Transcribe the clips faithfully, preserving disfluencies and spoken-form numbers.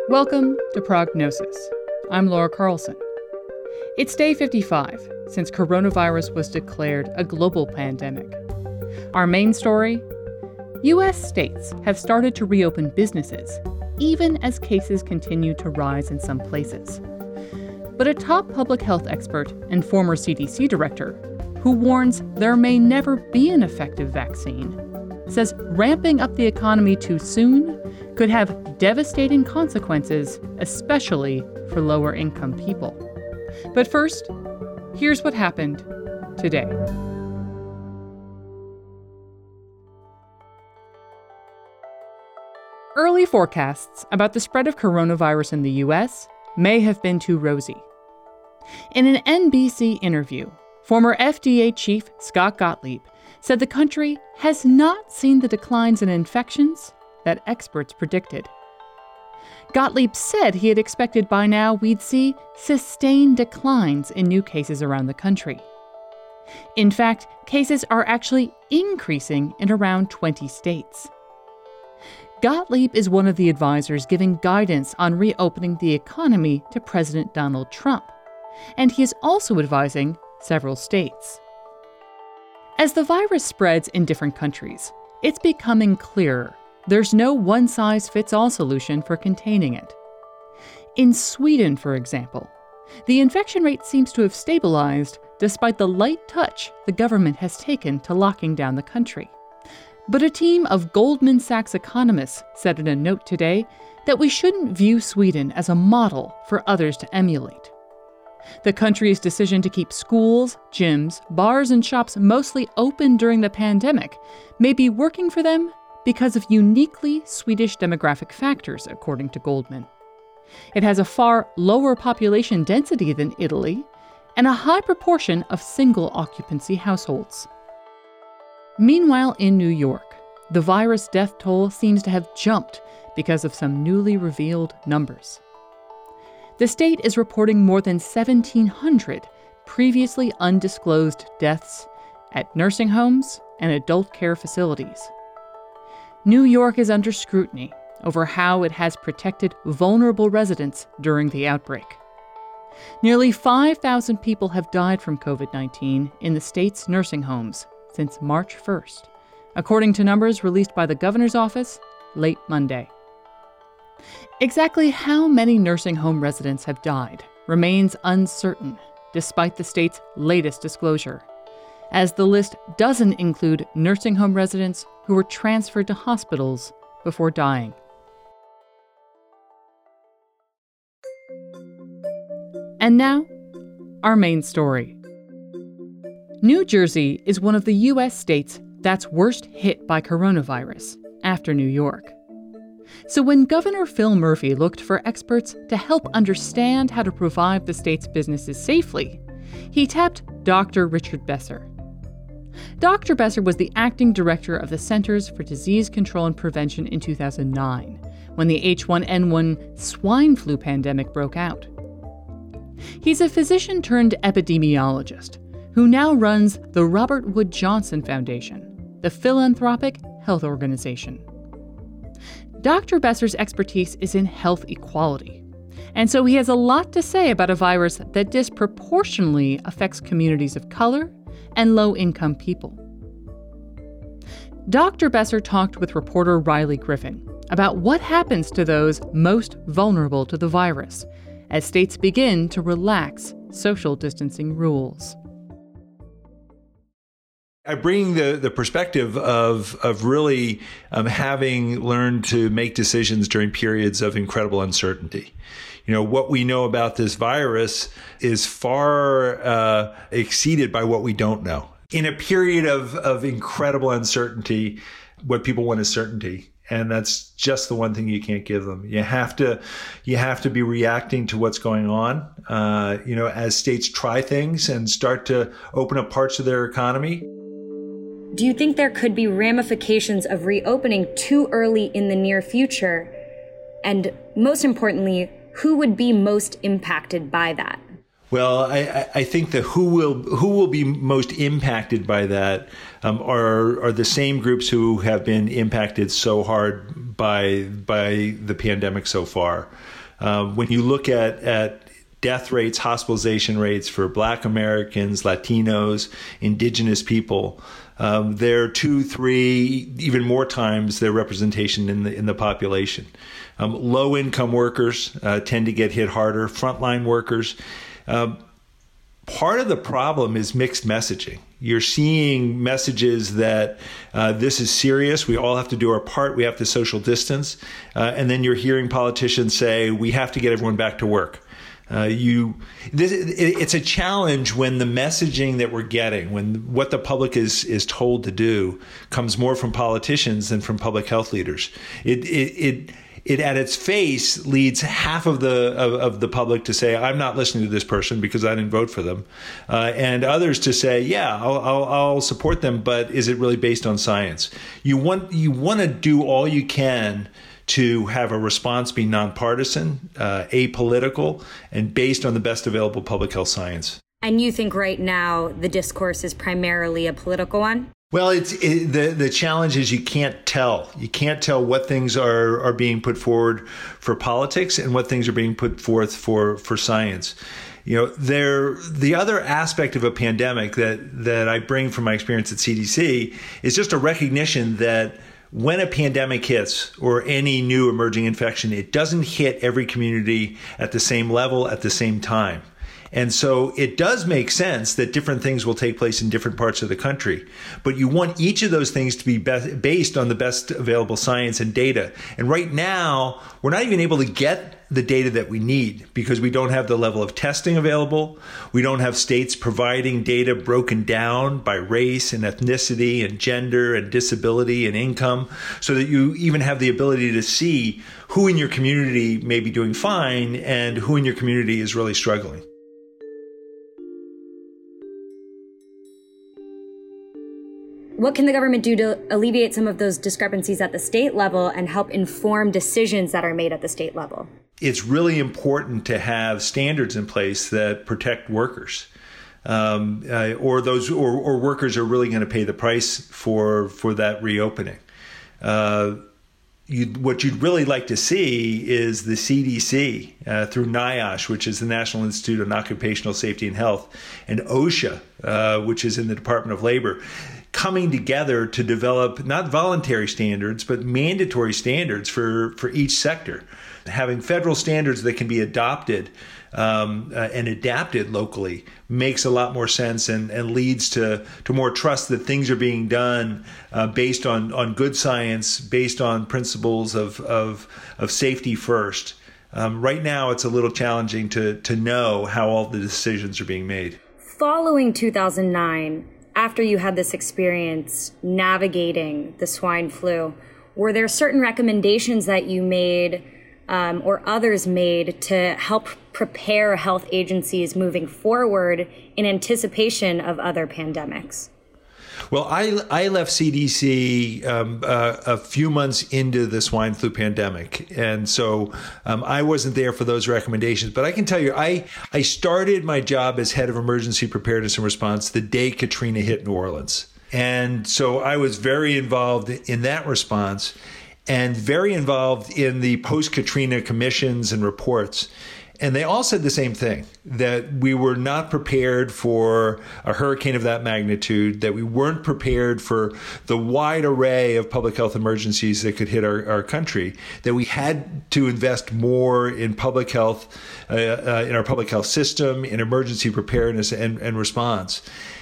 Welcome to Prognosis. I'm Laura Carlson. It's day fifty-five since coronavirus was declared a global pandemic. Our main story? U S states have started to reopen businesses, even as cases continue to rise in some places. But a top public health expert and former C D C director, who warns there may never be an effective vaccine, says ramping up the economy too soon could have devastating consequences, especially for lower-income people. But first, here's what happened today. Early forecasts about the spread of coronavirus in the U S may have been too rosy. In an N B C interview, former F D A chief Scott Gottlieb said the country has not seen the declines in infections that experts predicted. Gottlieb said he had expected by now we'd see sustained declines in new cases around the country. In fact, cases are actually increasing in around twenty states. Gottlieb is one of the advisors giving guidance on reopening the economy to President Donald Trump, and he is also advising several states. As the virus spreads in different countries, it's becoming clearer there's no one-size-fits-all solution for containing it. In Sweden, for example, the infection rate seems to have stabilized despite the light touch the government has taken to locking down the country. But a team of Goldman Sachs economists said in a note today that we shouldn't view Sweden as a model for others to emulate. The country's decision to keep schools, gyms, bars, and shops mostly open during the pandemic may be working for them because of uniquely Swedish demographic factors, according to Goldman. It has a far lower population density than Italy and a high proportion of single-occupancy households. Meanwhile, in New York, the virus death toll seems to have jumped because of some newly revealed numbers. The state is reporting more than seventeen hundred previously undisclosed deaths at nursing homes and adult care facilities. New York is under scrutiny over how it has protected vulnerable residents during the outbreak. Nearly five thousand people have died from covid nineteen in the state's nursing homes since March first, according to numbers released by the governor's office late Monday. Exactly how many nursing home residents have died remains uncertain, despite the state's latest disclosure, as the list doesn't include nursing home residents who were transferred to hospitals before dying. And now, our main story. New Jersey is one of the U S states that's worst hit by coronavirus, after New York. So when Governor Phil Murphy looked for experts to help understand how to provide the state's businesses safely, he tapped Doctor Richard Besser. Doctor Besser was the acting director of the Centers for Disease Control and Prevention in two thousand nine, when the H one N one swine flu pandemic broke out. He's a physician turned epidemiologist who now runs the Robert Wood Johnson Foundation, the philanthropic health organization. Doctor Besser's expertise is in health equality, and so he has a lot to say about a virus that disproportionately affects communities of color and low-income people. Doctor Besser talked with reporter Riley Griffin about what happens to those most vulnerable to the virus as states begin to relax social distancing rules. I bring the, the perspective of of really um, having learned to make decisions during periods of incredible uncertainty. You know, what we know about this virus is far uh, exceeded by what we don't know. In a period of, of incredible uncertainty, what people want is certainty. And that's just the one thing you can't give them. You have to, you have to be reacting to what's going on. Uh, you know, as states try things and start to open up parts of their economy. Do you think there could be ramifications of reopening too early in the near future? And most importantly, who would be most impacted by that? Well, I, I think that who will who will be most impacted by that um, are are the same groups who have been impacted so hard by by the pandemic so far. Uh, when you look at at death rates, hospitalization rates for Black Americans, Latinos, Indigenous people, um, they're two, three, even more times their representation in the in the population. Um, low-income workers uh, tend to get hit harder. Frontline workers. Um, part of the problem is mixed messaging. You're seeing messages that uh, this is serious. We all have to do our part. We have to social distance. Uh, and then you're hearing politicians say, we have to get everyone back to work. Uh, you, this, it, it's a challenge when the messaging that we're getting, when what the public is is told to do, comes more from politicians than from public health leaders. It it it, it at its face leads half of the of, of the public to say, I'm not listening to this person because I didn't vote for them, uh, and others to say, yeah, I'll, I'll I'll support them, but is it really based on science? You want you want to do all you can to have a response be nonpartisan, uh, apolitical, and based on the best available public health science. And you think right now the discourse is primarily a political one? Well, it's it, the the challenge is you can't tell. You can't tell what things are, are being put forward for politics and what things are being put forth for, for science. You know, there the other aspect of a pandemic that, that I bring from my experience at C D C is just a recognition that when a pandemic hits or any new emerging infection, it doesn't hit every community at the same level at the same time. And so it does make sense that different things will take place in different parts of the country. But you want each of those things to be be- based on the best available science and data. And right now, we're not even able to get the data that we need because we don't have the level of testing available. We don't have states providing data broken down by race and ethnicity and gender and disability and income so that you even have the ability to see who in your community may be doing fine and who in your community is really struggling. What can the government do to alleviate some of those discrepancies at the state level and help inform decisions that are made at the state level? It's really important to have standards in place that protect workers, um, uh, or those or, or workers are really going to pay the price for for that reopening. Uh, You, what you'd really like to see is the C D C uh, through NIOSH, which is the National Institute on Occupational Safety and Health, and OSHA, uh, which is in the Department of Labor, coming together to develop not voluntary standards, but mandatory standards for, for each sector. Having federal standards that can be adopted um, uh, and adapted locally makes a lot more sense and, and leads to, to more trust that things are being done uh, based on, on good science, based on principles of, of, of safety first. Um, right now, it's a little challenging to, to know how all the decisions are being made. Following two thousand nine, after you had this experience navigating the swine flu, were there certain recommendations that you made um, or others made to help prepare health agencies moving forward in anticipation of other pandemics? Well, I, I left C D C um, uh, a few months into the swine flu pandemic, and so um, I wasn't there for those recommendations. But I can tell you, I, I started my job as head of emergency preparedness and response the day Katrina hit New Orleans. And so I was very involved in that response and very involved in the post-Katrina commissions and reports. And they all said the same thing, that we were not prepared for a hurricane of that magnitude, that we weren't prepared for the wide array of public health emergencies that could hit our, our country, that we had to invest more in public health, uh, uh, in our public health system, in emergency preparedness and, and response.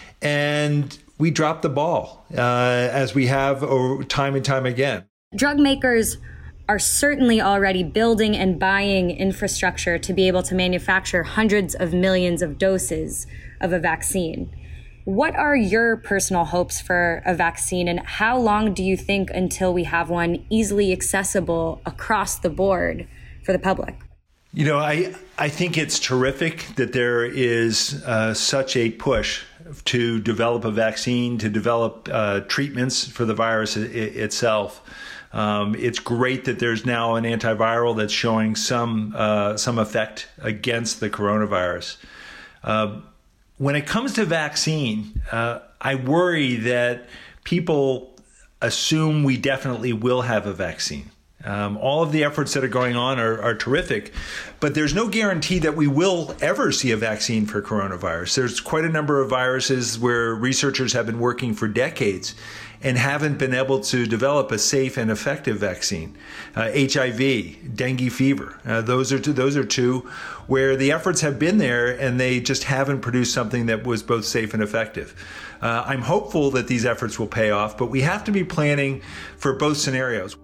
And we dropped the ball, uh, as we have over time and time again. Drug makers are certainly already building and buying infrastructure to be able to manufacture hundreds of millions of doses of a vaccine. What are your personal hopes for a vaccine, and how long do you think until we have one easily accessible across the board for the public? You know, I, I think it's terrific that there is uh, such a push to develop a vaccine, to develop uh, treatments for the virus I- itself. Um, it's great that there's now an antiviral that's showing some uh, some effect against the coronavirus. Uh, when it comes to vaccine, uh, I worry that people assume we definitely will have a vaccine. Um, all of the efforts that are going on are, are terrific, but there's no guarantee that we will ever see a vaccine for coronavirus. There's quite a number of viruses where researchers have been working for decades and haven't been able to develop a safe and effective vaccine. Uh, H I V, dengue fever, uh, those are two, those are two where the efforts have been there and they just haven't produced something that was both safe and effective. Uh, I'm hopeful that these efforts will pay off, but we have to be planning for both scenarios.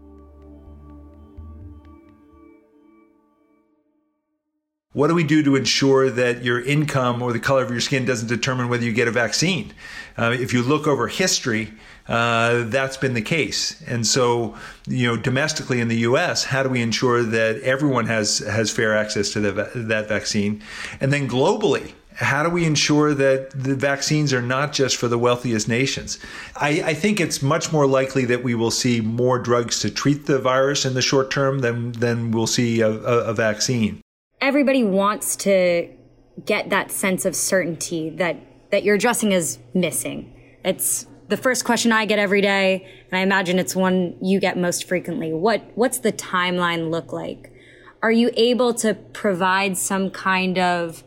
What do we do to ensure that your income or the color of your skin doesn't determine whether you get a vaccine? Uh, if you look over history, uh, that's been the case. And so, you know, domestically in the U S, how do we ensure that everyone has has fair access to the, that vaccine? And then globally, how do we ensure that the vaccines are not just for the wealthiest nations? I, I think it's much more likely that we will see more drugs to treat the virus in the short term than, than we'll see a, a, a vaccine. Everybody wants to get that sense of certainty that, that you're addressing is missing. It's the first question I get every day, and I imagine it's one you get most frequently. What, what's the timeline look like? Are you able to provide some kind of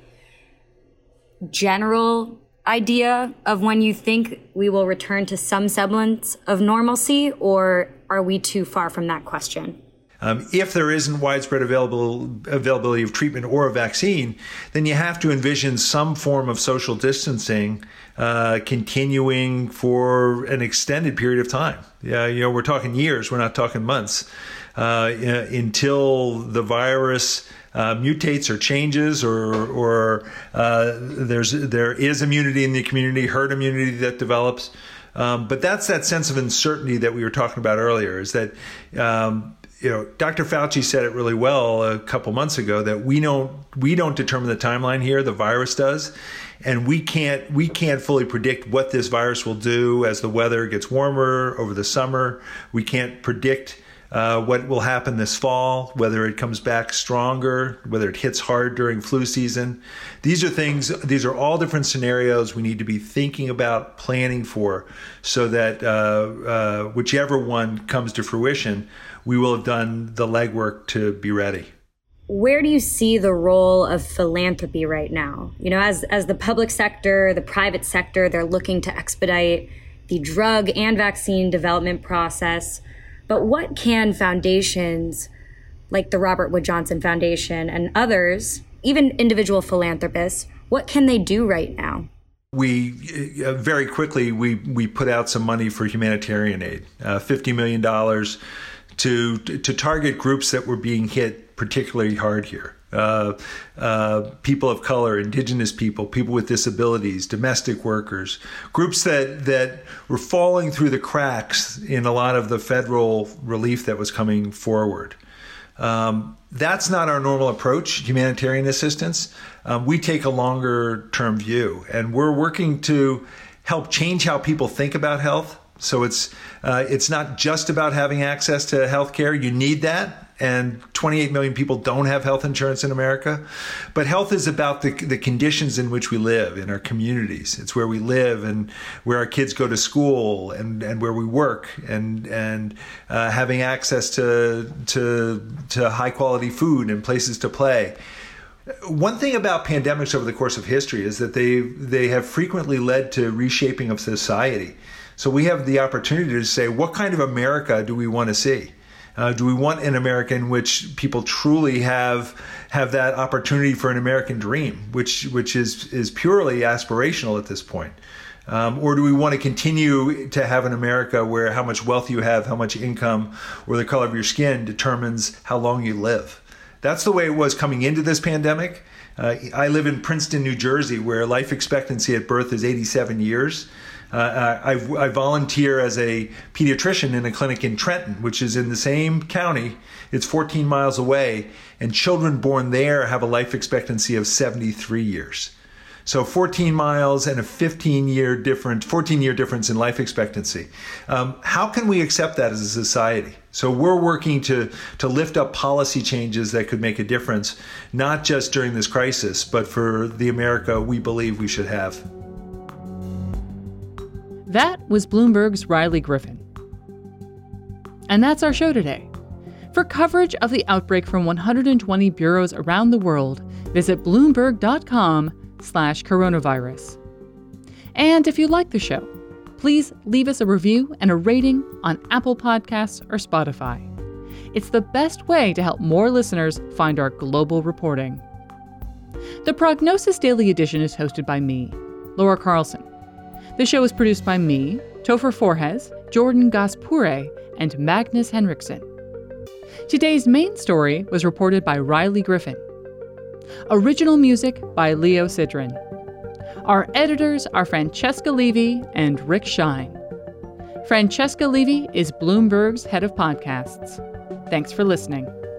general idea of when you think we will return to some semblance of normalcy, or are we too far from that question? Um, if there isn't widespread available, availability of treatment or a vaccine, then you have to envision some form of social distancing uh, continuing for an extended period of time. Yeah, you know, we're talking years, we're not talking months, uh, until the virus uh, mutates or changes, or, or uh, there's there is immunity in the community, herd immunity that develops. Um, but that's that sense of uncertainty that we were talking about earlier. Is that um, You know, Doctor Fauci said it really well a couple months ago that we don't we don't determine the timeline here, the virus does, and we can't we can't fully predict what this virus will do as the weather gets warmer over the summer. We can't predict uh, what will happen this fall, whether it comes back stronger, whether it hits hard during flu season. These are things. These are all different scenarios we need to be thinking about, planning for, so that uh, uh, whichever one comes to fruition, we will have done the legwork to be ready. Where do you see the role of philanthropy right now? You know, as as the public sector, the private sector, they're looking to expedite the drug and vaccine development process. But what can foundations like the Robert Wood Johnson Foundation and others, even individual philanthropists, what can they do right now? We uh, very quickly, we, we put out some money for humanitarian aid, uh, fifty million dollars. To, to target groups that were being hit particularly hard here. Uh, uh, people of color, indigenous people, people with disabilities, domestic workers, groups that, that were falling through the cracks in a lot of the federal relief that was coming forward. Um, that's not our normal approach, humanitarian assistance. Um, we take a longer term view, and we're working to help change how people think about health. So it's uh, it's not just about having access to health care. You need that. And twenty-eight million people don't have health insurance in America. But health is about the, the conditions in which we live in our communities. It's where we live and where our kids go to school and, and where we work, and and uh, having access to, to, to high quality food and places to play. One thing about pandemics over the course of history is that they they have frequently led to reshaping of society. So we have the opportunity to say, what kind of America do we want to see? Uh, do we want an America in which people truly have have that opportunity for an American dream, which which is is purely aspirational at this point? Um, or do we want to continue to have an America where how much wealth you have, how much income, or the color of your skin determines how long you live? That's the way it was coming into this pandemic. Uh, I live in Princeton, New Jersey, where life expectancy at birth is eighty-seven years. Uh, I, I volunteer as a pediatrician in a clinic in Trenton, which is in the same county. It's fourteen miles away, and children born there have a life expectancy of seventy-three years. So fourteen miles and a fifteen-year different, fourteen-year difference in life expectancy. Um, how can we accept that as a society? So we're working to to lift up policy changes that could make a difference, not just during this crisis, but for the America we believe we should have. That was Bloomberg's Riley Griffin. And that's our show today. For coverage of the outbreak from one hundred twenty bureaus around the world, visit bloomberg.com slash coronavirus. And if you like the show, please leave us a review and a rating on Apple Podcasts or Spotify. It's the best way to help more listeners find our global reporting. The Prognosis Daily Edition is hosted by me, Laura Carlson. The show is produced by me, Topher Forhes, Jordan Gaspure, and Magnus Henriksen. Today's main story was reported by Riley Griffin. Original music by Leo Sidran. Our editors are Francesca Levy and Rick Shine. Francesca Levy is Bloomberg's head of podcasts. Thanks for listening.